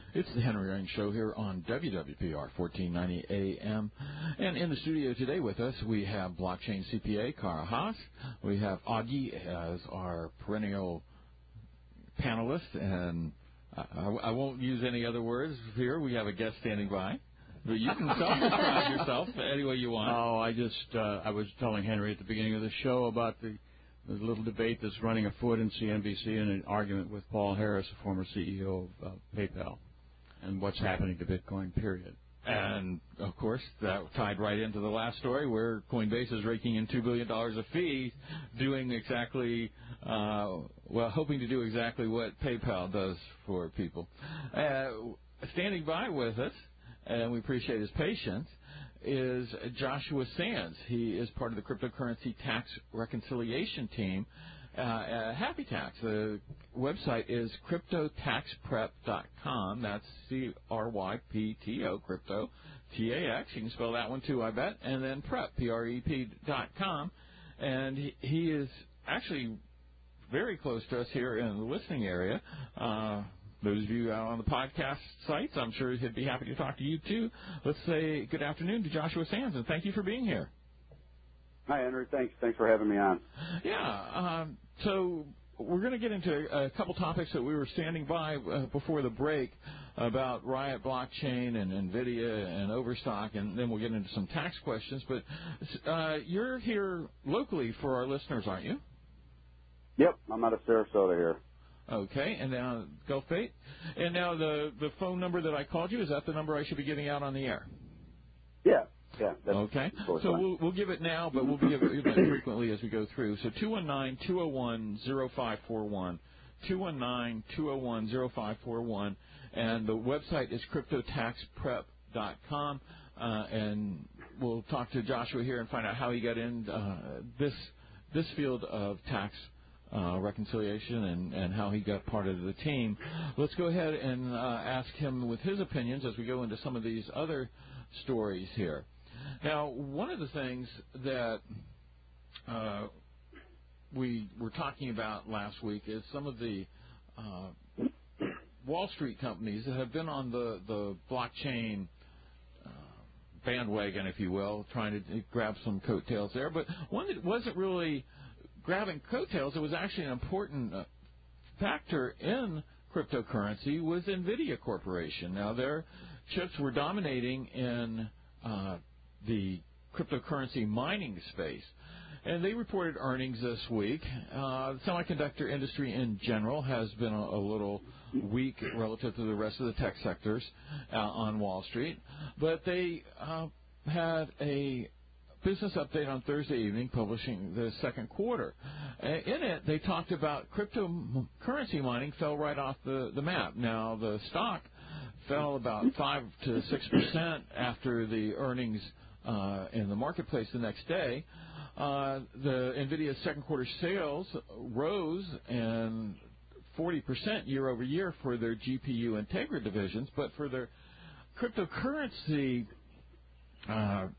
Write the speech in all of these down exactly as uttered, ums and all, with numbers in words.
It's the Henry Ring Show here on W W P R fourteen ninety A M. And in the studio today with us, we have blockchain C P A, Kara Haas. We have Augie as our perennial panelist. And I, I won't use any other words here. We have a guest standing by. But you can self-describe yourself any way you want. Oh, I just, uh, I was telling Henry at the beginning of the show about the, the little debate that's running afoot in C N B C and an argument with Paul Harris, a former C E O of uh, PayPal, and what's happening to Bitcoin, period. And, of course, that tied right into the last story where Coinbase is raking in two billion dollars of fees, doing exactly, uh, well, hoping to do exactly what PayPal does for people. Uh, standing by with us, and we appreciate his patience, is Joshua Sands. He is part of the cryptocurrency tax reconciliation team uh, at Happy Tax. The website is crypto tax prep dot com. That's C R Y P T O, crypto, T A X. You can spell that one too, I bet. And then prep, P R E P dot com. And he, he is actually very close to us here in the listening area. Uh, Those of you out on the podcast sites, I'm sure he'd be happy to talk to you, too. Let's say good afternoon to Joshua Sands, and thank you for being here. Hi, Henry. Thanks. Thanks for having me on. Yeah. Um, so we're going to get into a couple topics that we were standing by uh, before the break about Riot Blockchain and NVIDIA and Overstock, and then we'll get into some tax questions. But uh, you're here locally for our listeners, aren't you? Yep. I'm out of Sarasota here. Okay, and now Gulf Bait. And now the, the phone number that I called you, is that the number I should be giving out on the air? Yeah, yeah. That's okay, totally so fine. we'll, we'll give it now, but we'll give it frequently as we go through. So two one nine, two oh one, oh five four one, two one nine, two oh one, oh five four one, and the website is crypto tax prep dot com, uh, and we'll talk to Joshua here and find out how he got in uh, this this field of tax Uh, reconciliation and, and how he got part of the team. Let's go ahead and uh, ask him with his opinions as we go into some of these other stories here. Now, one of the things that uh, we were talking about last week is some of the uh, Wall Street companies that have been on the, the blockchain uh, bandwagon, if you will, trying to grab some coattails there, but one that wasn't really grabbing coattails, it was actually an important uh, factor in cryptocurrency, was NVIDIA Corporation. Now, their chips were dominating in uh, the cryptocurrency mining space, and they reported earnings this week. Uh, the semiconductor industry in general has been a, a little weak relative to the rest of the tech sectors uh, on Wall Street, but they uh, had a business update on Thursday evening, publishing the second quarter. In it, they talked about cryptocurrency mining fell right off the, the map. Now, the stock fell about five to six percent after the earnings uh, in the marketplace the next day. Uh, the NVIDIA's second quarter sales rose and forty percent year over year for their G P U and Tegra divisions, but for their cryptocurrency uh,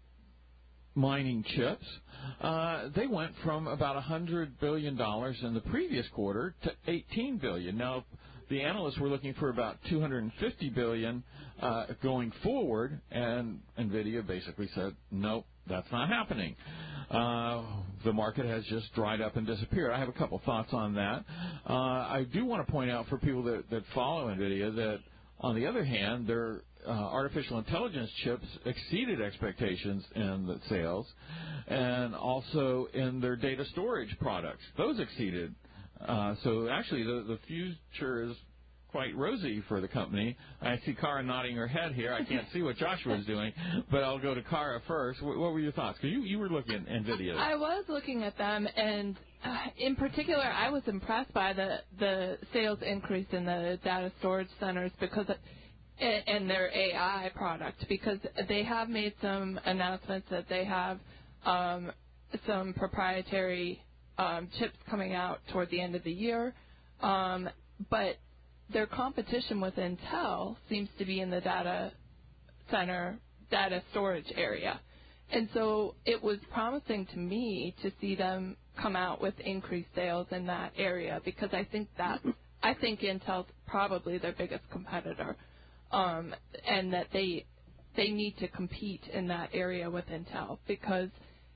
mining chips, uh, they went from about one hundred billion dollars in the previous quarter to eighteen billion dollars. Now, the analysts were looking for about two hundred fifty billion dollars uh, going forward, and NVIDIA basically said, nope, that's not happening. Uh, the market has just dried up and disappeared. I have a couple thoughts on that. Uh, I do want to point out for people that, that follow NVIDIA that, on the other hand, their uh, artificial intelligence chips exceeded expectations in the sales, and also in their data storage products. Those exceeded. Uh, so actually, the, the future is quite rosy for the company. I see Kara nodding her head here. I can't see what Joshua is doing, but I'll go to Kara first. What, what were your thoughts? Because you, you were looking at NVIDIA. I was looking at them, and uh, in particular, I was impressed by the, the sales increase in the data storage centers because of, and their A I product, because they have made some announcements that they have um, some proprietary um, chips coming out toward the end of the year, um, but their competition with Intel seems to be in the data center, data storage area. And so it was promising to me to see them come out with increased sales in that area, because I think that I think Intel's probably their biggest competitor. um, and that they they need to compete in that area with Intel because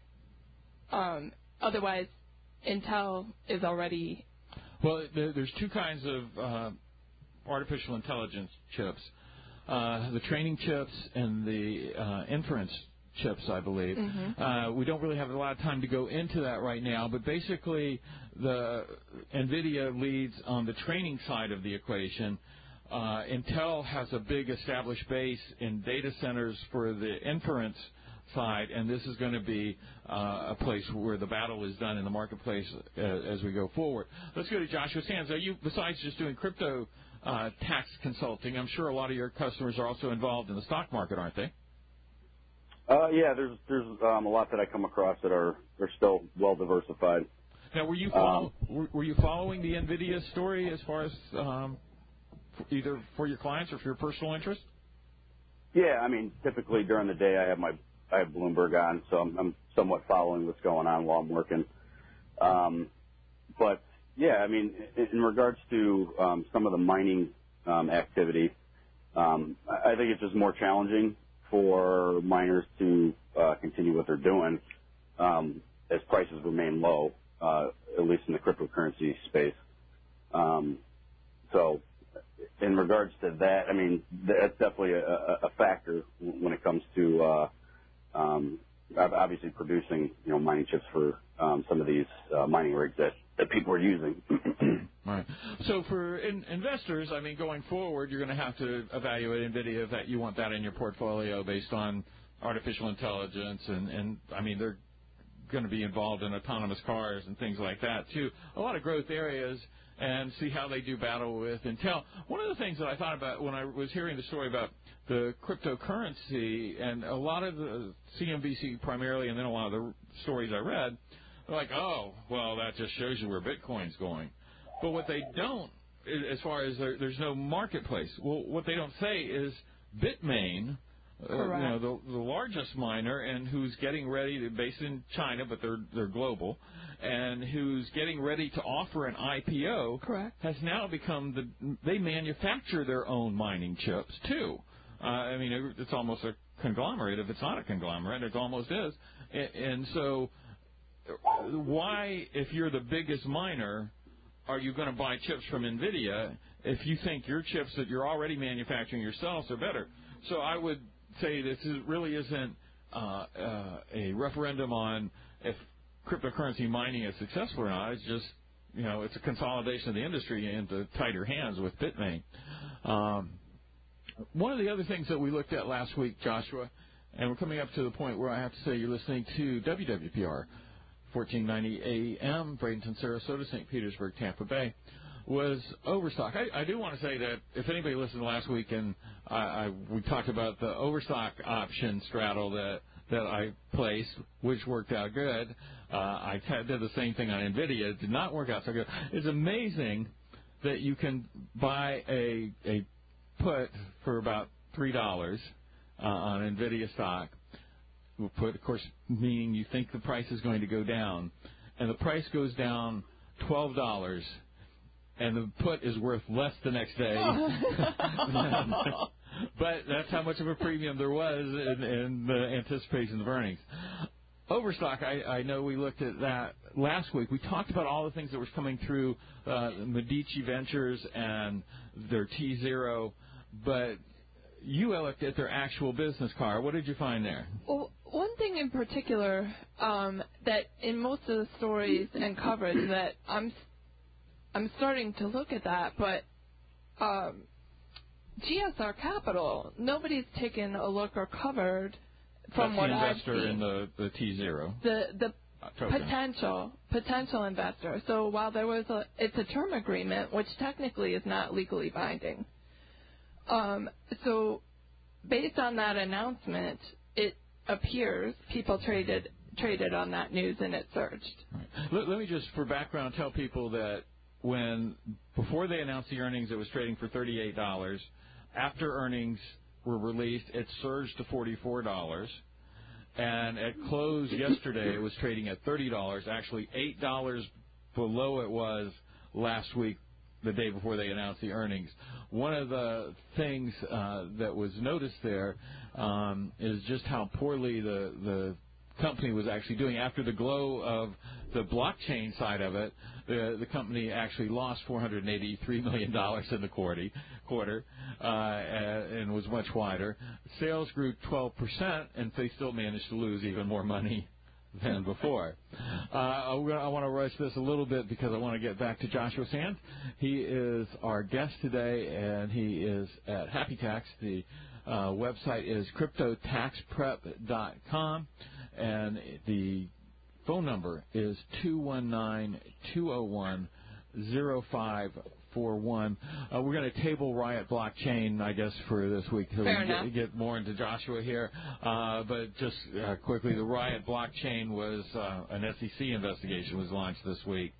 um, otherwise Intel is already. Well, there's two kinds of uh, artificial intelligence chips: uh, the training chips and the uh, inference chips, I believe. Mm-hmm. Uh, we don't really have a lot of time to go into that right now, but basically the NVIDIA leads on the training side of the equation. Uh, Intel has a big established base in data centers for the inference side, and this is going to be uh, a place where the battle is done in the marketplace uh, as we go forward. Let's go to Joshua Sands. Are you, besides just doing crypto uh, tax consulting, I'm sure a lot of your customers are also involved in the stock market, aren't they? Uh, yeah, there's there's um, a lot that I come across that are they're still well diversified. Now, were you follow, Um, were, were you following the NVIDIA story as far as um, either for your clients or for your personal interest? Yeah, I mean, typically during the day I have my I have Bloomberg on, so I'm, I'm somewhat following what's going on while I'm working. Um, but yeah, I mean, in, in regards to um, some of the mining um, activity, um, I think it's just more challenging for miners to uh, continue what they're doing um, as prices remain low, uh, at least in the cryptocurrency space. Um, so in regards to that, I mean, that's definitely a, a factor when it comes to uh, um, obviously producing, you know, mining chips for um, some of these uh, mining rigs that, that people are using. Right. So for in, investors, I mean, going forward, you're going to have to evaluate NVIDIA that you want that in your portfolio based on artificial intelligence, and, and I mean, they're going to be involved in autonomous cars and things like that, too. A lot of growth areas, and see how they do battle with Intel. One of the things that I thought about when I was hearing the story about the cryptocurrency, and a lot of the C N B C primarily, and then a lot of the stories I read, they're like, oh, well, that just shows you where Bitcoin's going. But what they don't, as far as there, there's no marketplace, well, what they don't say is Bitmain, uh, you know, the, the largest miner, and who's getting ready to, based in China, but they're they're global, and who's getting ready to offer an I P O, Correct. has now become the, they manufacture their own mining chips, too. Uh, I mean, it, it's almost a conglomerate. If it's not a conglomerate, it almost is. And, and so why, if you're the biggest miner, are you going to buy chips from NVIDIA if you think your chips that you're already manufacturing yourselves are better? So I would say this is, really isn't uh, uh, a referendum on if cryptocurrency mining is successful or not. It's just, you know, it's a consolidation of the industry into tighter hands with Bitmain. Um, one of the other things that we looked at last week, Joshua, and we're coming up to the point where I have to say you're listening to W W P R, fourteen ninety A M, Bradenton, Sarasota, Saint Petersburg, Tampa Bay, was Overstock. I, I do want to say that if anybody listened last week, and I, I, we talked about the Overstock option straddle that that I placed, which worked out good. Uh, I t- did the same thing on NVIDIA. It did not work out so good. It's amazing that you can buy a a put for about three dollars uh, on NVIDIA stock. Put, of course, meaning you think the price is going to go down, and the price goes down twelve dollars, and the put is worth less the next day. But that's how much of a premium there was in, in the anticipation of earnings. Overstock, I, I know we looked at that last week. We talked about all the things that were coming through uh, Medici Ventures and their T zero, but you looked at their actual business card. What did you find there? Well, one thing in particular um, that in most of the stories and coverage that I'm I'm starting to look at that, but um, G S R Capital, nobody's taken a look or covered from That's what the I've investor seen. in the, the T zero. The the Token. potential potential investor. So while there was a it's a term agreement, which technically is not legally binding. Um, so based on that announcement, it appears people traded traded on that news and it surged. Right. Let, let me just, for background, tell people that when before they announced the earnings, it was trading for thirty-eight dollars. After earnings were released, it surged to forty-four dollars. And at close yesterday, it was trading at thirty dollars, actually eight dollars below it was last week the day before they announced the earnings. One of the things uh, that was noticed there um, is just how poorly the the company was actually doing. After the glow of the blockchain side of it, the the company actually lost four hundred eighty-three million dollars in the quarter, quarter uh, and was much wider. Sales grew twelve percent, and they still managed to lose even more money than before. Uh, I want to rush this a little bit because I want to get back to Joshua Sands. He is our guest today, and he is at Happy Tax. The uh, website is crypto tax prep dot com. And the phone number is two one nine, two oh one, oh five four one. Uh, we're going to table Riot Blockchain, I guess, for this week until we get, get more into Joshua here. Uh, but just uh, quickly, the Riot Blockchain was uh, an S E C investigation was launched this week.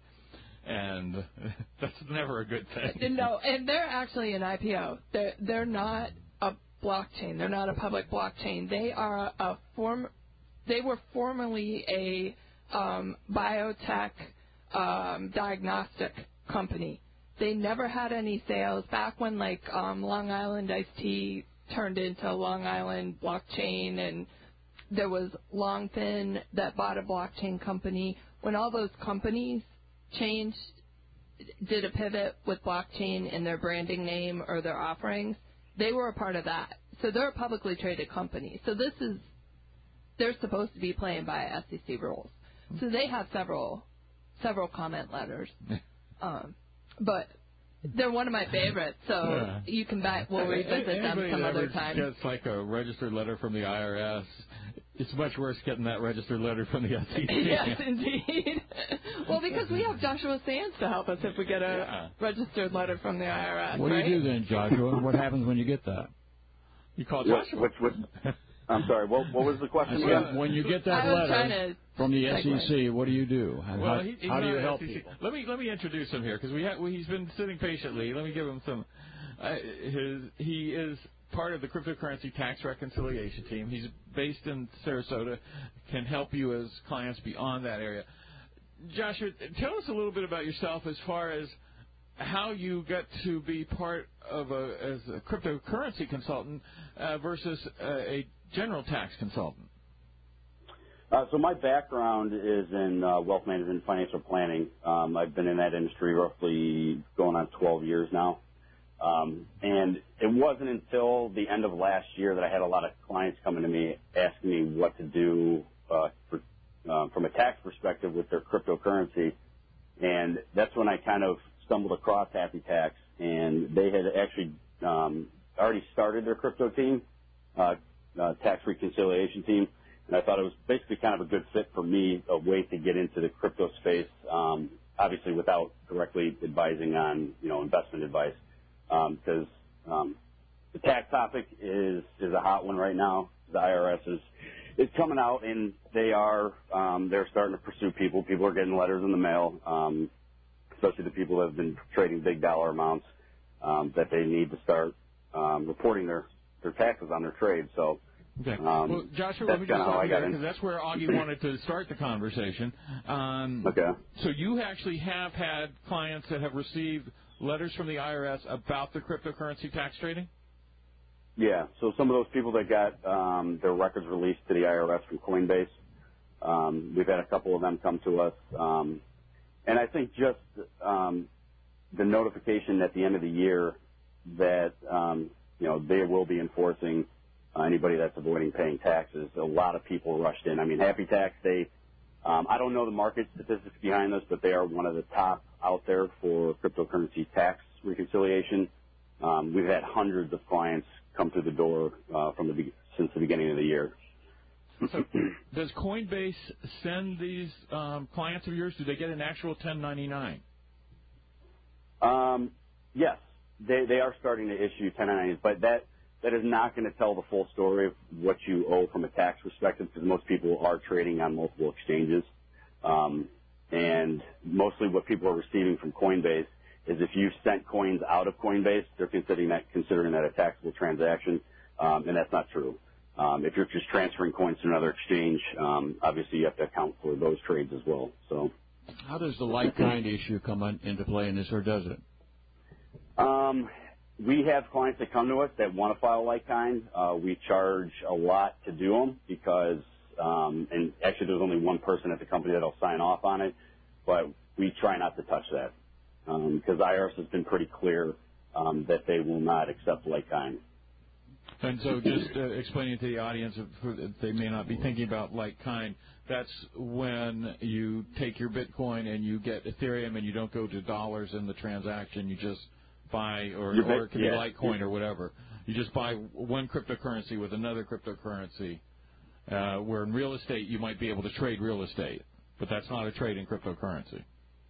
And that's never a good thing. No, and they're actually an I P O. They're, they're not a blockchain. They're not a public blockchain. They are a, a form... They were formerly a um, biotech um, diagnostic company. They never had any sales. Back when, like, um, Long Island Iced Tea turned into Long Island Blockchain, and there was Longfin that bought a blockchain company. When all those companies changed, did a pivot with blockchain in their branding name or their offerings, they were a part of that. So they're a publicly traded company. So this is... They're supposed to be playing by S E C rules, so they have several, several comment letters, um, but they're one of my favorites. So yeah. You can bet we'll revisit Anybody them some that other ever time. Gets like a registered letter from the I R S. It's much worse getting that registered letter from the S E C. Yes, indeed. Well, because we have Joshua Sands to help us if we get a yeah. registered letter from the I R S. What right? do you do then, Joshua? What happens when you get that? You call Joshua. Which, which, which, I'm sorry, what, what was the question again? When you get that letter from the S E C, what do you do? How, well, he, how do you help S E C. people? Let me let me introduce him here because we ha- he's been sitting patiently. Let me give him some. Uh, his he is part of the cryptocurrency tax reconciliation team. He's based in Sarasota, can help you as clients beyond that area. Joshua, tell us a little bit about yourself as far as how you got to be part of a as a cryptocurrency consultant uh, versus uh, a general tax consultant. Uh, so my background is in uh, wealth management and financial planning. Um, I've been in that industry roughly going on twelve years now. Um, and it wasn't until the end of last year that I had a lot of clients coming to me asking me what to do uh, for, uh, from a tax perspective with their cryptocurrency. And that's when I kind of stumbled across Happy Tax, and they had actually um, already started their crypto team, uh, uh, tax reconciliation team, and I thought it was basically kind of a good fit for me, a way to get into the crypto space, um, obviously without directly advising on, you know, investment advice, because um, um, the tax topic is is a hot one right now. The I R S is is coming out, and they are um, they're starting to pursue people. People are getting letters in the mail. Um, especially the people that have been trading big dollar amounts, um, that they need to start um, reporting their, their taxes on their trade. So, okay. um, well, Joshua, let me just stop there because that's where Augie wanted to start the conversation. Um, okay. So you actually have had clients that have received letters from the I R S about the cryptocurrency tax trading? Yeah. So some of those people that got um, their records released to the I R S from Coinbase, um, we've had a couple of them come to us. Um, And I think just um, the notification at the end of the year that, um, you know, they will be enforcing uh, anybody that's avoiding paying taxes. A lot of people rushed in. I mean, Happy Tax, they, um, I don't know the market statistics behind this, but they are one of the top out there for cryptocurrency tax reconciliation. Um, we've had hundreds of clients come through the door uh, from the since the beginning of the year. So does Coinbase send these um, clients of yours, do they get an actual ten ninety-nine? Um, yes, they they are starting to issue ten ninety-nines, but that, that is not going to tell the full story of what you owe from a tax perspective because most people are trading on multiple exchanges. Um, and mostly what people are receiving from Coinbase is if you've sent coins out of Coinbase, they're considering that, considering that a taxable transaction, um, and that's not true. Um, if you're just transferring coins to another exchange, um, obviously you have to account for those trades as well. So, how does the like kind issue come on, into play in this, or does it? Um, we have clients that come to us that want to file like kind. Uh, we charge a lot to do them because, um, and actually there's only one person at the company that'll sign off on it, but we try not to touch that because um, I R S has been pretty clear um, that they will not accept like kind. And so just uh, explaining to the audience, if they may not be thinking about like kind, that's when you take your Bitcoin and you get Ethereum and you don't go to dollars in the transaction. You just buy, or, or it can yeah. be Litecoin or whatever. You just buy one cryptocurrency with another cryptocurrency, uh, where in real estate you might be able to trade real estate, but that's not a trade in cryptocurrency.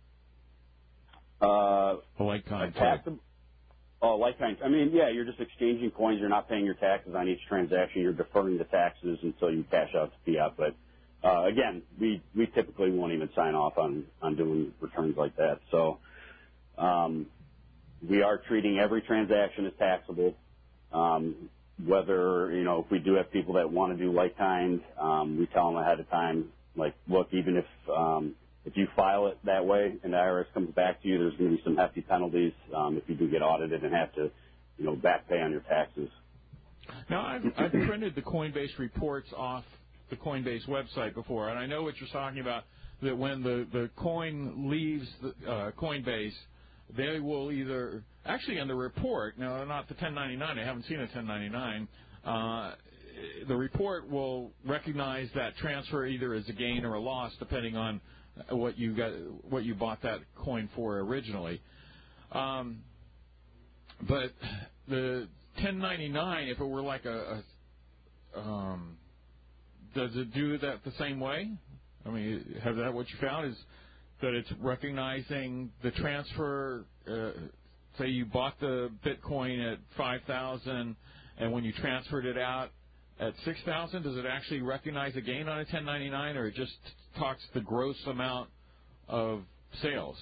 Uh, a like kind. Taxable. Oh, like kind. I mean, yeah, you're just exchanging coins. You're not paying your taxes on each transaction. You're deferring the taxes until you cash out the fiat. But uh, again, we, we typically won't even sign off on, on doing returns like that. So um, we are treating every transaction as taxable. Um, whether, you know, if we do have people that want to do like kind, um, we tell them ahead of time, like, look, even if um, if you file it that way and the I R S comes back to you, there's going to be some hefty penalties um, if you do get audited and have to, you know, back pay on your taxes. Now, I've, I've printed the Coinbase reports off the Coinbase website before, and I know what you're talking about, that when the, the coin leaves the, uh, Coinbase, they will either, actually on the report, now not the ten ninety-nine, I haven't seen a ten ninety-nine, uh, the report will recognize that transfer either as a gain or a loss, depending on what you got, what you bought that coin for originally. Um, but the ten ninety-nine, if it were like a, a um, does it do that the same way? I mean, have that what you found is that it's recognizing the transfer. Uh, say you bought the Bitcoin at five thousand, and when you transferred it out at six thousand, does it actually recognize a gain on a ten ninety-nine, or it just talks the gross amount of sales?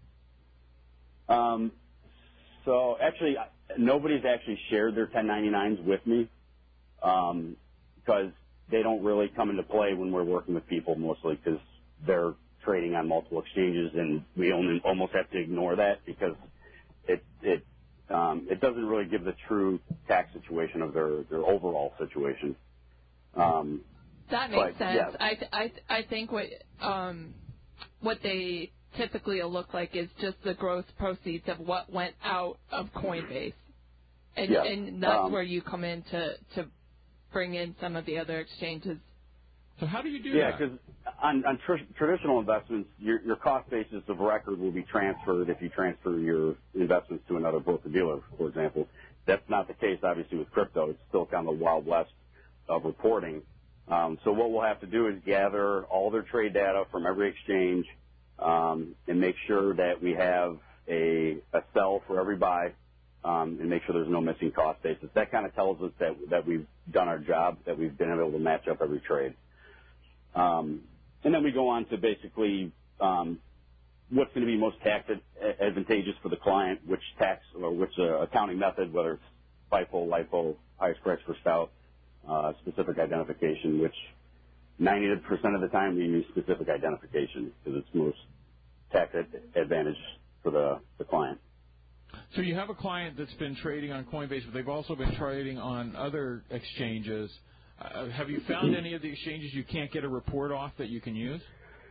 Um, so actually, nobody's actually shared their ten ninety-nines with me um, because they don't really come into play when we're working with people, mostly because they're trading on multiple exchanges, and we only almost have to ignore that because it it um, it doesn't really give the true tax situation of their, their overall situation. Um, that makes but, sense. Yeah. I th- I th- I think what um, what they typically will look like is just the gross proceeds of what went out of Coinbase, and, yeah. and that's um, where you come in to to bring in some of the other exchanges. So how do you do yeah, that? Yeah, because on, on tr- traditional investments, your, your cost basis of record will be transferred if you transfer your investments to another broker-dealer, for example. That's not the case, obviously, with crypto. It's still kind of the wild west of reporting. Um, so what we'll have to do is gather all their trade data from every exchange um, and make sure that we have a, a sell for every buy um, and make sure there's no missing cost basis. That kind of tells us that, that we've done our job, that we've been able to match up every trade. Um, and then we go on to basically um, what's going to be most tax advantageous for the client, which tax or which uh, accounting method, whether it's FIFO, LIFO, highest price per stout, uh, specific identification, which ninety percent of the time we use specific identification because it's most tax advantage for the, the client. So you have a client that's been trading on Coinbase, but they've also been trading on other exchanges. Uh, have you found any of the exchanges you can't get a report off that you can use?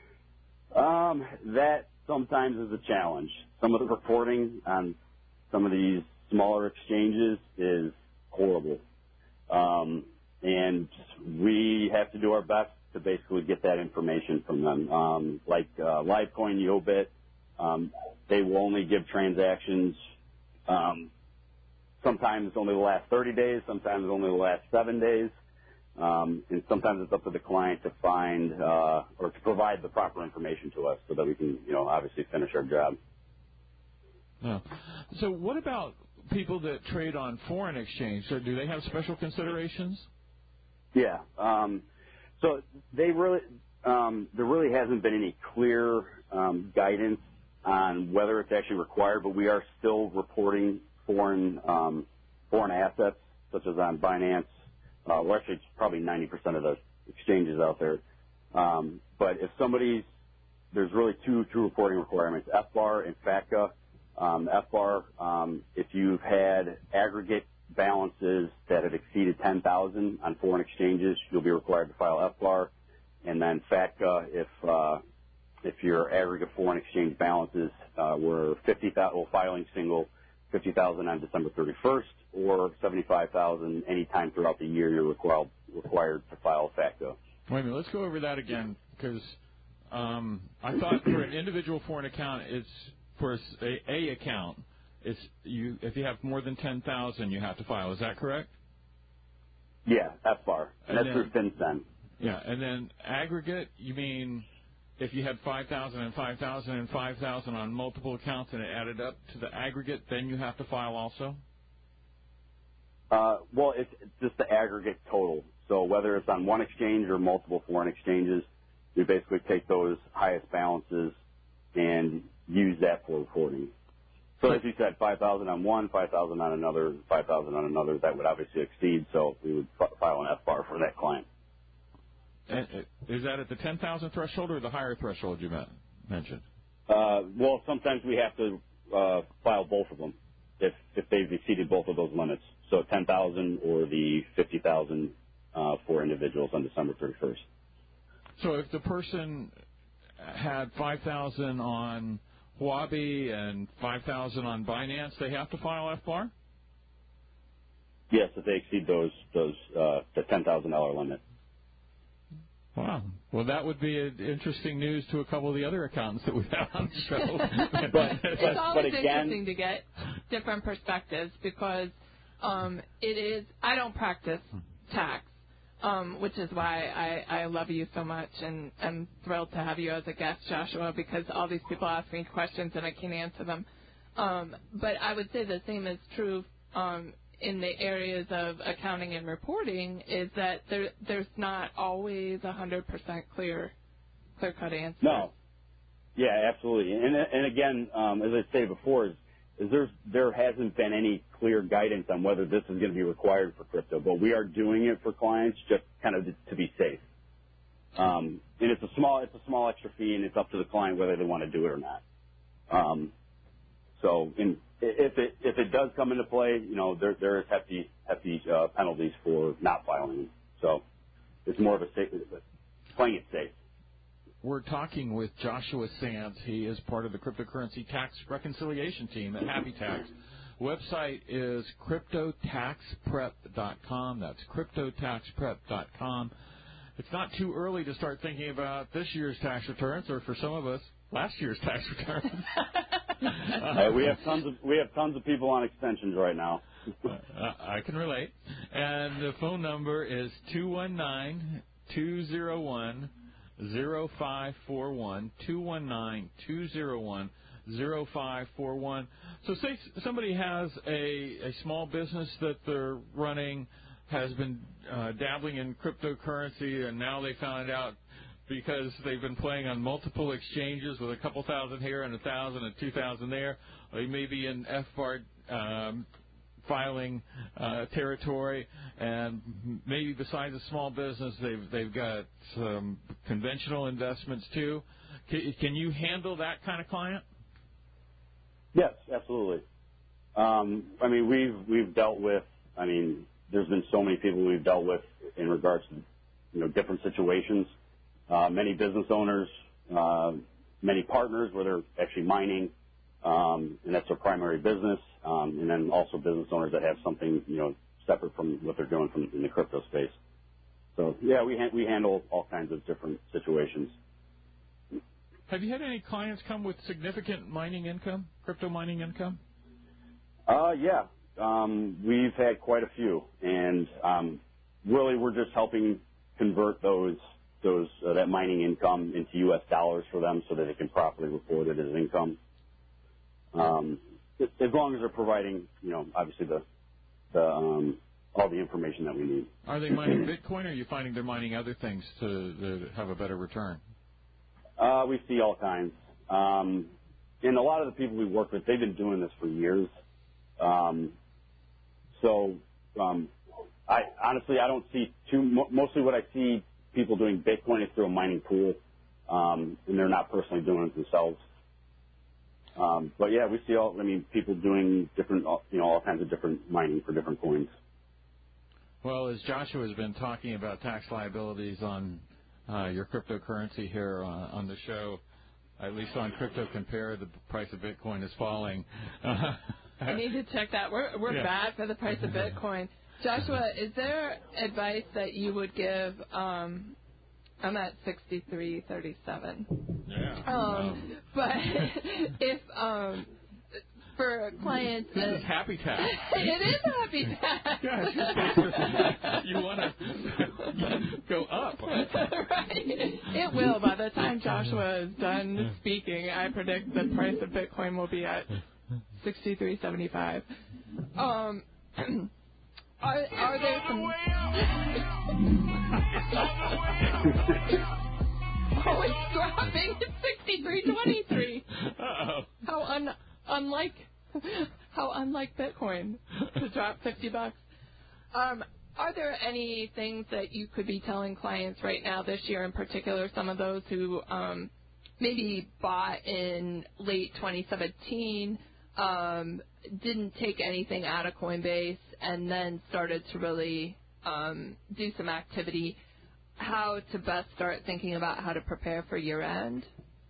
Um, that sometimes is a challenge. Some of the reporting on some of these smaller exchanges is horrible. Um, and we have to do our best to basically get that information from them. Um, like uh, Livecoin, Yobit, um, they will only give transactions um, sometimes only the last thirty days, sometimes only the last seven days. Um, and sometimes it's up to the client to find uh, or to provide the proper information to us so that we can, you know, obviously finish our job. No. So what about people that trade on foreign exchange? So do they have special considerations? Yeah. Um, so they really, um, there really hasn't been any clear um, guidance on whether it's actually required, but we are still reporting foreign um, foreign assets, such as on Binance. Uh, well, actually, it's probably ninety percent of the exchanges out there. Um, but if somebody's, there's really two two reporting requirements, F B A R and FATCA. Um, F B A R, um, if you've had aggregate balances that have exceeded ten thousand on foreign exchanges, you'll be required to file F B A R. And then FATCA, if uh, if your aggregate foreign exchange balances uh, were fifty thousand, well, filing single fifty thousand on December thirty-first, or seventy-five thousand any time throughout the year, you're required required to file FATCA. Wait a minute, let's go over that again, because um, I thought for an individual foreign account, it's for a, a account, it's you if you have more than ten thousand, you have to file. Is that correct? Yeah, F B A R, and, and that's then, through FinCEN. Yeah, and then aggregate, you mean if you had five thousand and five thousand and five thousand on multiple accounts and it added up to the aggregate, then you have to file also? Uh, well, it's, it's just the aggregate total. So whether it's on one exchange or multiple foreign exchanges, we basically take those highest balances and use that for reporting. So as you said, five thousand on one, five thousand on another, five thousand on another, that would obviously exceed, so we would file an F B A R for that client. And is that at the ten thousand threshold or the higher threshold you mentioned? Uh, well, sometimes we have to uh, file both of them if, if they've exceeded both of those limits. So ten thousand or the fifty thousand uh, for individuals on December thirty-first. So if the person had five thousand on Huobi and five thousand on Binance, they have to file F B A R? Yes, if they exceed those those uh, the ten thousand dollar limit. Wow. Well, that would be a, interesting news to a couple of the other accountants that we've had on the show. but, it's but, always but again, interesting to get different perspectives because um, it is. I don't practice tax, um, which is why I, I love you so much, and I'm thrilled to have you as a guest, Joshua, because all these people ask me questions and I can't answer them. Um, but I would say the same is true um, in the areas of accounting and reporting, is that there there's not always a hundred percent clear clear cut answer. No. Yeah, absolutely. And and again, um, as I stated before, is, is there's there hasn't been any clear guidance on whether this is going to be required for crypto, but we are doing it for clients just kind of to, to be safe. Um, and it's a small it's a small extra fee, and it's up to the client whether they want to do it or not. Um, so in If it if it does come into play, you know, there there is hefty hefty uh, penalties for not filing. So it's more of a safe, playing it safe. We're talking with Joshua Sands. He is part of the cryptocurrency tax reconciliation team at Happy Tax. Website is crypto tax prep dot com. That's crypto tax prep dot com. It's not too early to start thinking about this year's tax returns, or for some of us, last year's tax returns. uh, we have tons of we have tons of people on extensions right now. uh, I can relate. And the phone number is two one nine, two zero one, zero five four one, two one nine, two zero one, zero five four one. So say somebody has a, a small business that they're running, has been uh, dabbling in cryptocurrency, and now they found out because they've been playing on multiple exchanges with a couple thousand here and a thousand and two thousand there. They may be in F B A R um, filing uh, territory, and maybe besides a small business, they've they've got some conventional investments too. Can, can you handle that kind of client? Yes, absolutely. Um, I mean, we've we've dealt with. I mean, there's been so many people we've dealt with in regards to you know different situations. Uh, many business owners, uh, many partners where they're actually mining, um, and that's their primary business, um, and then also business owners that have something, you know, separate from what they're doing from in the crypto space. So, yeah, we ha- we handle all kinds of different situations. Have you had any clients come with significant mining income, crypto mining income? Uh, yeah, um, we've had quite a few, and um, really we're just helping convert those. those uh, that mining income into U S dollars for them so that they can properly report it as income. Um, as long as they're providing, you know, obviously the, the um, all the information that we need. Are they mining Bitcoin, or are you finding they're mining other things to, to have a better return? Uh, we see all kinds. Um, and a lot of the people we work with, they've been doing this for years. Um, so um, I honestly, I don't see too, mostly what I see people doing Bitcoin is through a mining pool, um, and they're not personally doing it themselves. Um, but yeah, we see all. I mean, people doing different, you know, all kinds of different mining for different coins. Well, as Joshua has been talking about tax liabilities on uh, your cryptocurrency here on, on the show, at least on Crypto Compare, the price of Bitcoin is falling. I need to check that. We're we're Yeah. bad for the price of Bitcoin. Joshua, is there advice that you would give? Um, I'm at sixty-three thirty-seven. Yeah. Um, Wow. But if um, for clients This that is happy tax. it is happy tax. Yeah, you want to go up. Right. It will. By the time Joshua is done speaking, I predict the price of Bitcoin will be at sixty-three seventy-five. Um, are, are there some? Oh, it's dropping. It's sixty-three twenty-three. Uh-oh. How un unlike how unlike Bitcoin to drop fifty bucks. Um, are there any things that you could be telling clients right now this year, in particular, some of those who um, maybe bought in late twenty seventeen, um, didn't take anything out of Coinbase, and then started to really um, do some activity? How to best start thinking about how to prepare for year end?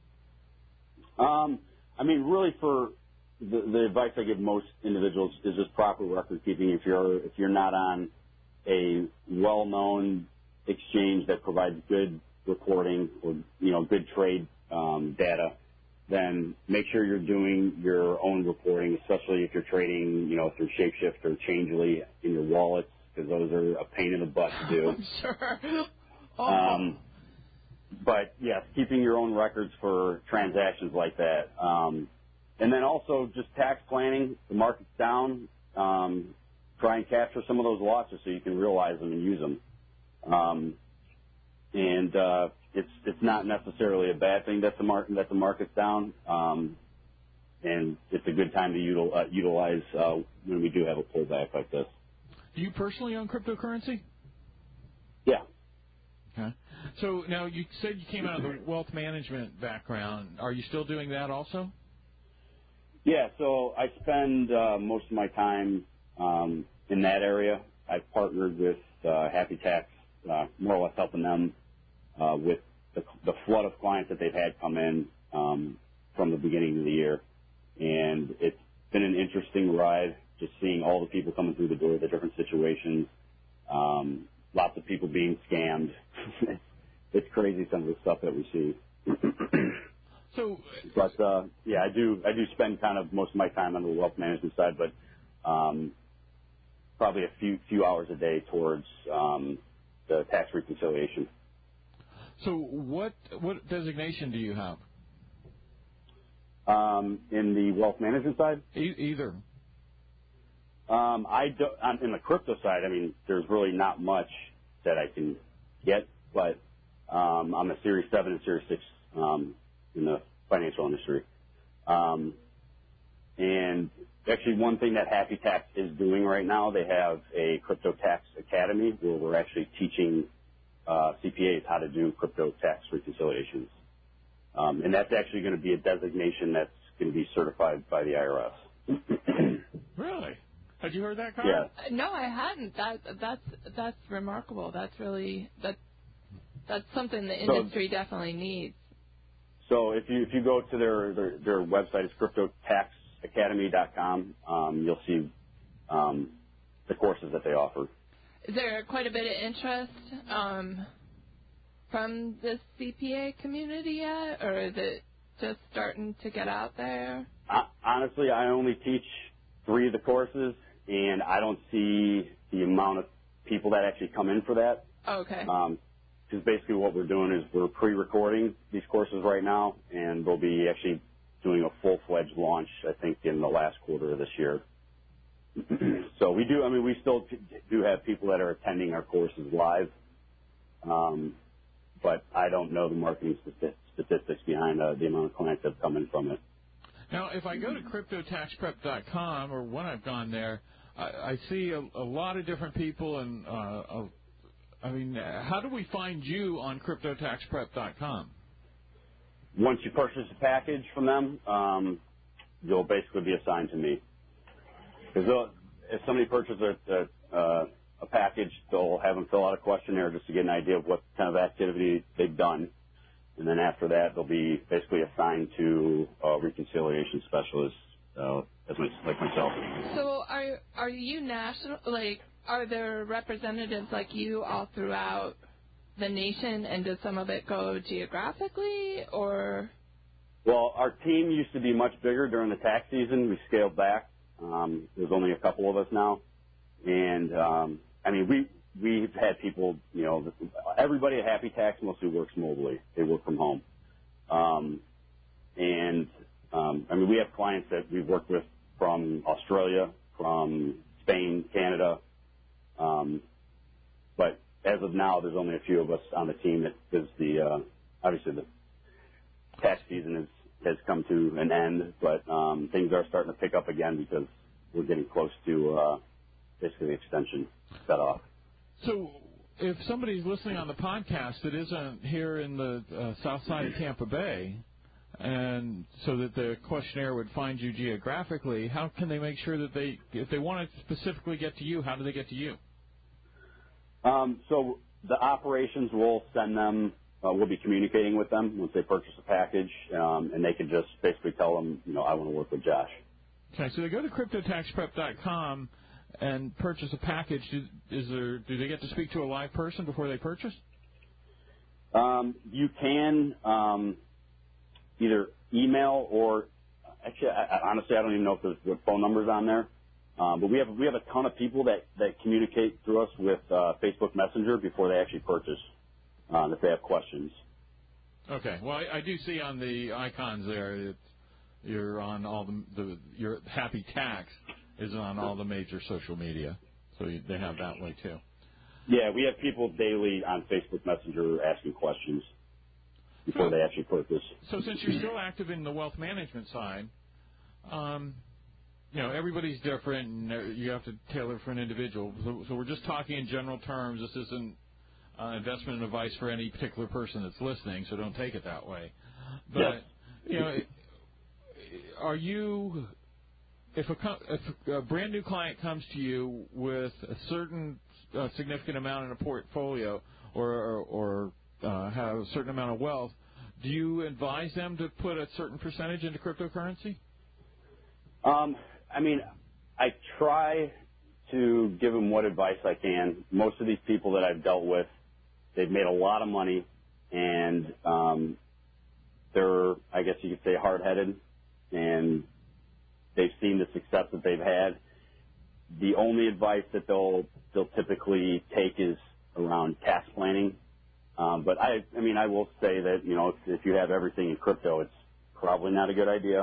Um, I mean, really, for the, the advice I give most individuals is just proper record keeping. If you're if you're not on a well-known exchange that provides good reporting or you know good trade um, data, then make sure you're doing your own reporting, especially if you're trading, you know, through Shapeshift or Changely in your wallets, because those are a pain in the butt to do. I'm sure. Oh. Um, but yes, keeping your own records for transactions like that. Um, and then also just tax planning. The market's down. Um, try and capture some of those losses so you can realize them and use them. Um, and uh, it's it's not necessarily a bad thing that the market that the market's down. Um, and it's a good time to util, uh, utilize uh, when we do have a pullback like this. Do you personally own cryptocurrency? Yeah. Okay. So now you said you came out of the wealth management background. Are you still doing that also? Yeah, so I spend uh, most of my time um, in that area. I've partnered with uh, Happy Tax, uh, more or less helping them uh, with the, the flood of clients that they've had come in um, from the beginning of the year. And it's been an interesting ride, just seeing all the people coming through the door, the different situations. Um, Lots of people being scammed. It's crazy some of the stuff that we see. So, but uh, yeah, I do I do spend kind of most of my time on the wealth management side, but um, probably a few few hours a day towards um, the tax reconciliation. so what what designation do you have? Um, in the wealth management side, E- either. um, I do, on, in the crypto side, I mean, there's really not much that I can get, but um, I'm a Series seven and Series six um, in the financial industry. Um, and actually one thing that Happy Tax is doing right now, they have a Crypto Tax Academy where we're actually teaching uh, C P As how to do crypto tax reconciliations. Um, and that's actually going to be a designation that's going to be certified by the I R S. Really? Had you heard that, Carl? Yeah. No, I hadn't. That that's that's remarkable. That's really that that's something the So- industry definitely needs. So if you if you go to their their, their website, it's crypto tax academy dot com. Um, you'll see um, the courses that they offer. Is there quite a bit of interest um, from the C P A community yet, or is it just starting to get out there? Uh, honestly, I only teach three of the courses, and I don't see the amount of people that actually come in for that. Okay. Um, because basically what we're doing is we're pre-recording these courses right now, and we'll be actually doing a full-fledged launch, I think, in the last quarter of this year. So we do, I mean, we still do have people that are attending our courses live, um, but I don't know the marketing statistics behind uh, the amount of clients that have come in from it. Now, if I go to crypto tax prep dot com, or when I've gone there, I, I see a, a lot of different people, and uh, a, I mean, how do we find you on crypto tax prep dot com? Once you purchase a package from them, um, you'll basically be assigned to me. Because if somebody purchases a, a, a package, they'll have them fill out a questionnaire just to get an idea of what kind of activity they've done. And then after that, they'll be basically assigned to a reconciliation specialist, uh, as my, like myself. So are are you national? Like, are there representatives like you all throughout the nation, and does some of it go geographically, or? Well, our team used to be much bigger during the tax season. We scaled back. Um, there's only a couple of us now, and um, I mean we. We've had people, you know, everybody at Happy Tax mostly works mobily. They work from home. Um, and, um, I mean, we have clients that we've worked with from Australia, from Spain, Canada. Um, but as of now, there's only a few of us on the team that because the, uh, obviously the tax season is, has come to an end, but um, things are starting to pick up again because we're getting close to uh, basically the extension set off. So if somebody's listening on the podcast that isn't here in the uh, south side of Tampa Bay, and so that the questionnaire would find you geographically, how can they make sure that they, if they want to specifically get to you, how do they get to you? Um, so the operations will send them, uh, we'll be communicating with them once they purchase a package, um, and they can just basically tell them, you know, I want to work with Josh. Okay, so they go to crypto tax prep dot com and purchase a package. Do, is there, do they get to speak to a live person before they purchase? Um, you can um, either email or actually, I, I, honestly, I don't even know if there's what phone numbers on there. Um, but we have we have a ton of people that, that communicate through us with uh, Facebook Messenger before they actually purchase, um, if they have questions. Okay. Well, I, I do see on the icons there that you're on all the, the your Happy Tax is on all the major social media, so you, they have that way too. Yeah, we have people daily on Facebook Messenger asking questions before so, they actually purchase. So since you're still active in the wealth management side, um, you know, everybody's different, and you have to tailor for an individual. So, so we're just talking in general terms. This isn't uh, investment advice for any particular person that's listening, so don't take it that way. But, yes. you know, are you... If a, if a brand new client comes to you with a certain uh, significant amount in a portfolio or, or, or uh, have a certain amount of wealth, do you advise them to put a certain percentage into cryptocurrency? Um, I mean, I try to give them what advice I can. Most of these people that I've dealt with, they've made a lot of money, and um, they're, I guess you could say, hard-headed, and they've seen the success that they've had. The only advice that they'll they'll typically take is around tax planning. Um, but I, I mean, I will say that you know, if, if you have everything in crypto, it's probably not a good idea.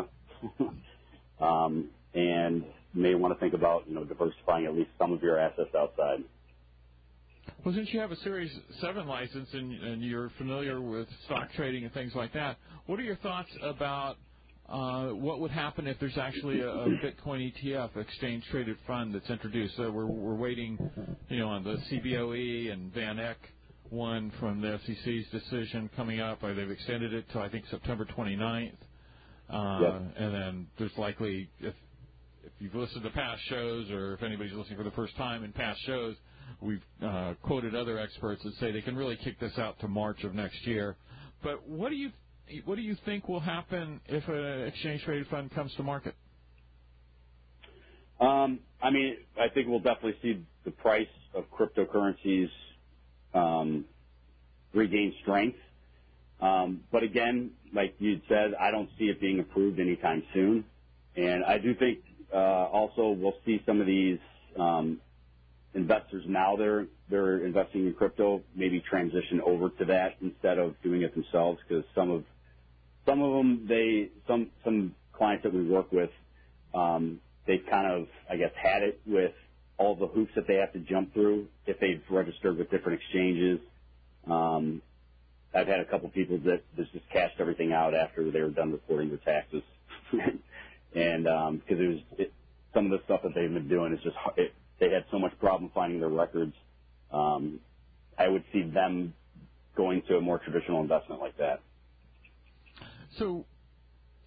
um, and you may want to think about you know diversifying at least some of your assets outside. Well, since you have a Series seven license and, and you're familiar with stock trading and things like that, what are your thoughts about Uh, what would happen if there's actually a, a Bitcoin E T F, exchange-traded fund, that's introduced? So we're, we're waiting, you know, on the C B O E and Van Eck one from the F C C's decision coming up. Or they've extended it to, I think, September twenty-ninth. Uh, yep. And then there's likely, if if you've listened to past shows or if anybody's listening for the first time in past shows, we've uh, quoted other experts that say they can really kick this out to March of next year. But what do you What do you think will happen if an exchange-traded fund comes to market? Um, I mean, I think we'll definitely see the price of cryptocurrencies um, regain strength. Um, but again, like you said, I don't see it being approved anytime soon. And I do think uh, also we'll see some of these um, investors now they're they're investing in crypto maybe transition over to that instead of doing it themselves, because some of Some of them, they some some clients that we work with, um, they've kind of, I guess, had it with all the hoops that they have to jump through if they've registered with different exchanges. Um, I've had a couple people that just cashed everything out after they were done reporting their taxes, and because um, it was it, some of the stuff that they've been doing is just it, they had so much problem finding their records. Um, I would see them going to a more traditional investment like that. So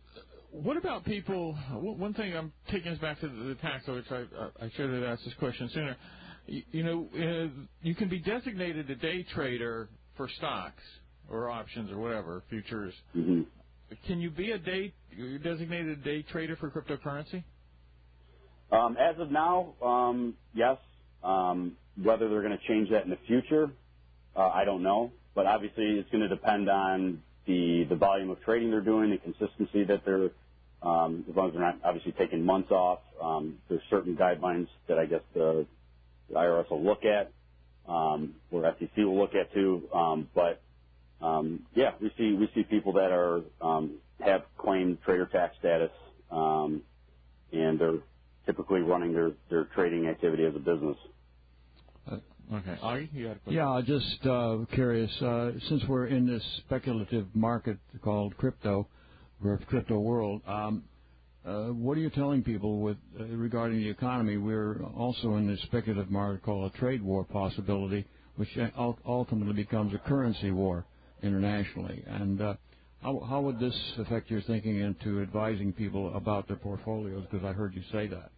what about people? One thing I'm taking us back to the, the tax, which I, I should have asked this question sooner. You, you know, uh, you can be designated a day trader for stocks or options or whatever, futures. Mm-hmm. Can you be a day designated a day trader for cryptocurrency? Um, as of now, um, yes. Um, whether they're going to change that in the future, uh, I don't know. But obviously, it's going to depend on the the volume of trading they're doing, the consistency that they're, um, as long as they're not obviously taking months off. Um, there's certain guidelines that I guess the, the I R S will look at, um, or S E C will look at too. Um, but um, yeah, we see we see people that are um, have claimed trader tax status, um, and they're typically running their, their trading activity as a business. Uh, okay. Augie, you had a question? Yeah, just uh, curious. Uh, since we're in this speculative market called crypto, or crypto world, um, uh, what are you telling people with uh, regarding the economy? We're also in this speculative market called a trade war possibility, which ultimately becomes a currency war internationally. And uh, how, how would this affect your thinking into advising people about their portfolios? Because I heard you say that.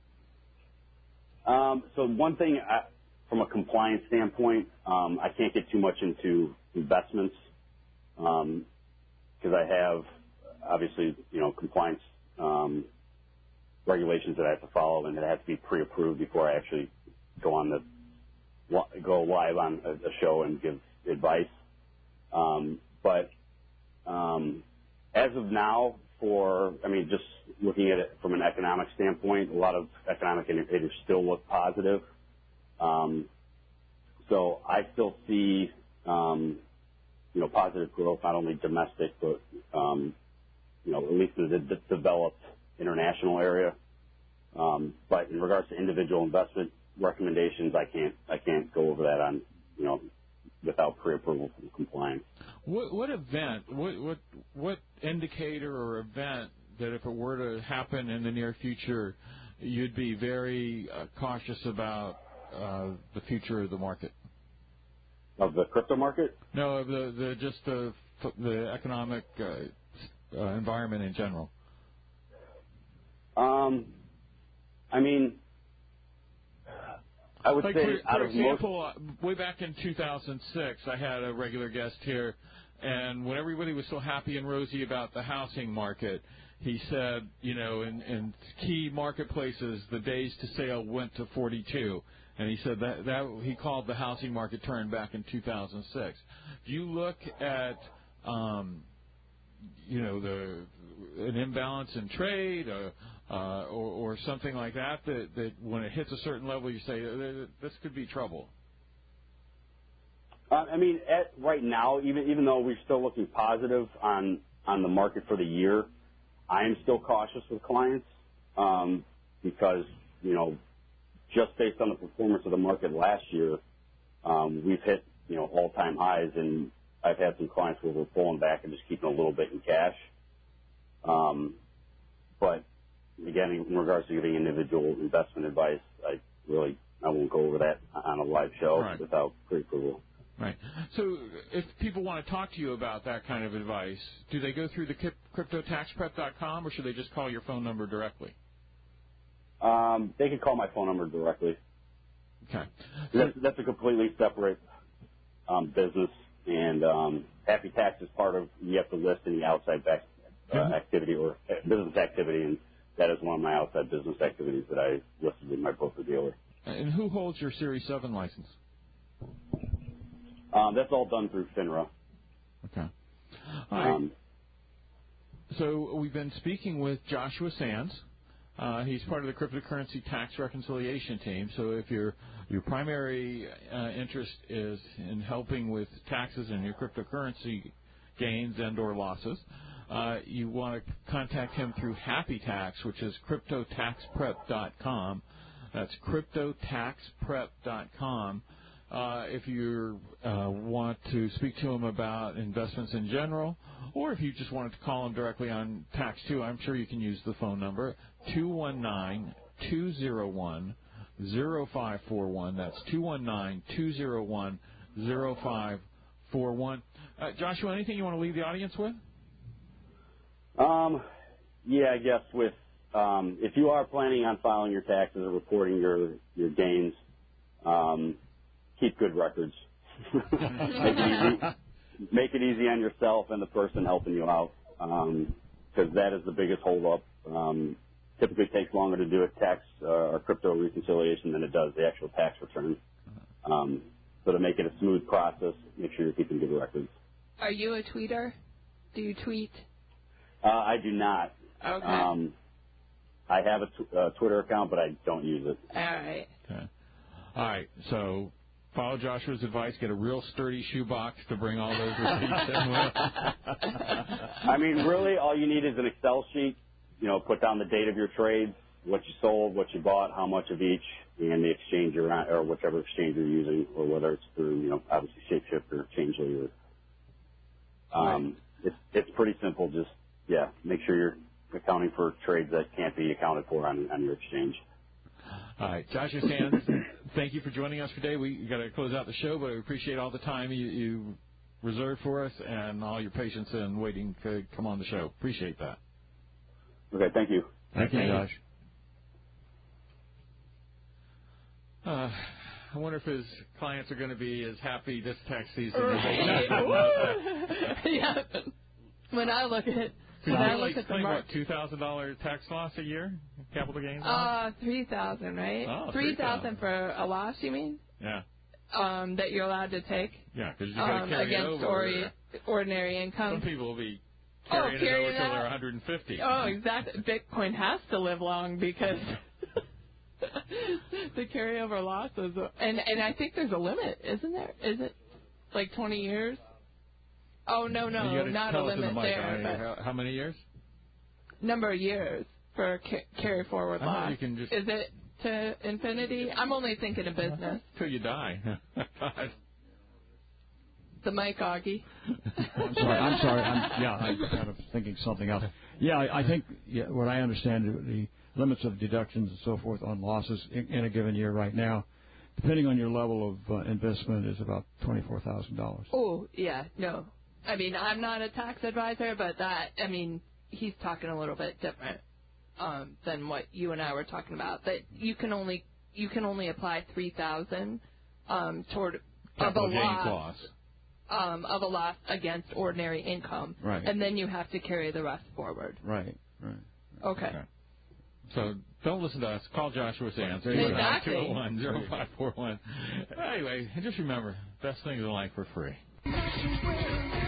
Um, so one thing, I, from a compliance standpoint, um, I can't get too much into investments because um, I have, obviously, you know, compliance um, regulations that I have to follow, and it has to be pre-approved before I actually go on the go live on a, a show and give advice. Um, but um, as of now, for I mean, just looking at it from an economic standpoint, a lot of economic indicators still look positive. Um, so I still see, um, you know, positive growth, not only domestic, but, um, you know, at least in the d- developed international area. Um, but in regards to individual investment recommendations, I can't, I can't go over that on, you know, without pre-approval from compliance. What, what event, what, what, what indicator or event that if it were to happen in the near future, you'd be very uh, cautious about uh, the future of the market? Of the crypto market? No, of the, the just the the economic uh, uh, environment in general. Um, I mean, I would like say for, out for of example, most... uh, way back in two thousand six, I had a regular guest here, and when everybody was so happy and rosy about the housing market, he said, you know, in, in key marketplaces, the days to sale went to forty-two. And he said that, that he called the housing market turn back in two thousand six. Do you look at, um, you know, the an imbalance in trade uh, uh, or, or something like that, that, that when it hits a certain level, you say, this could be trouble? Uh, I mean, at, right now, even even though we're still looking positive on, on the market for the year, I am still cautious with clients um, because, you know, just based on the performance of the market last year, um, we've hit, you know, all-time highs, and I've had some clients where we're pulling back and just keeping a little bit in cash. Um, but, again, in regards to giving individual investment advice, I really I won't go over that on a live show right. without pre-approval. Right. So if people want to talk to you about that kind of advice, do they go through the crypto tax prep dot com, or should they just call your phone number directly? Um, they can call my phone number directly. Okay. That's, that's a completely separate um, business, and um, Happy Tax is part of, you have to list any outside back, uh, mm-hmm. activity or business activity, and that is one of my outside business activities that I listed in my broker-dealer. And who holds your Series seven license? Um, that's all done through FINRA. Okay. All right. Um, so we've been speaking with Joshua Sands. Uh, he's part of the cryptocurrency tax reconciliation team. So if your your primary uh, interest is in helping with taxes and your cryptocurrency gains and or losses, uh, you want to contact him through Happy Tax, which is crypto tax prep dot com. That's crypto tax prep dot com. Uh, if you uh, want to speak to him about investments in general, or if you just wanted to call him directly on Tax two, I'm sure you can use the phone number, two one nine, two zero one, zero five four one. That's two one nine, two zero one, zero five four one. Uh, Joshua, anything you want to leave the audience with? Um, yeah, I guess with um, if you are planning on filing your taxes or reporting your your gains, um, keep good records. make, it easy, make it easy on yourself and the person helping you out, because um, that is the biggest holdup. Um, typically takes longer to do a tax uh, or crypto reconciliation than it does the actual tax return. Um, so to make it a smooth process, make sure you're keeping good records. Are you a tweeter? Do you tweet? Uh, I do not. Okay. Um, I have a t- uh, Twitter account, but I don't use it. All right. Okay. All right. So follow Joshua's advice. Get a real sturdy shoebox to bring all those receipts in with. I mean, really, all you need is an Excel sheet. You know, put down the date of your trades, what you sold, what you bought, how much of each, and the exchange you're on, or whichever exchange you're using, or whether it's through, you know, obviously Shapeshift or Changely. Or, um, right. It's it's pretty simple. Just yeah, make sure you're accounting for trades that can't be accounted for on, on your exchange. All right, Joshua Sands, thank you for joining us today. We got to close out the show, but we appreciate all the time you, you reserved for us and all your patience in waiting to come on the show. Appreciate that. Okay, thank you. Thank you, Josh. Uh, I wonder if his clients are going to be as happy this tax season right. as they Yeah. When I look at Could when you I really look at the explain mark, what two thousand dollar tax loss a year, capital gains? uh, three thousand, right? Oh, three thousand for a loss, you mean? Yeah. Um, that you're allowed to take. Yeah, because you got to um, carry against it over. ori- ordinary income. Some people will be Oh, carrying carrying it over it till they're out. one hundred fifty. Oh, exactly. Bitcoin has to live long because the carryover losses, and and I think there's a limit, isn't there? Is it like twenty years? Oh no, no, You gotta not tell a us in limit the mic, there. I mean, But how, how many years? number of years for ca- carry forward I thought loss. you can just- Is it to infinity? I'm only thinking of business. Till you die. The mic, Augie. I'm sorry. I'm sorry. I'm, yeah, I'm kind of thinking something else. Yeah, I, I think yeah, what I understand the limits of deductions and so forth on losses in, in a given year right now, depending on your level of uh, investment, is about twenty-four thousand dollars. Oh yeah, no. I mean, I'm not a tax advisor, but that I mean, he's talking a little bit different um, than what you and I were talking about. That you can only you can only apply three thousand um, toward Capital of a gains loss. loss. Um, of a loss against ordinary income, Right. And then you have to carry the rest forward. Right, right. Okay. Okay. So don't listen to us. Call Joshua Sands. Exactly. two oh one, oh five four one. Anyway, just remember, best things in life are free.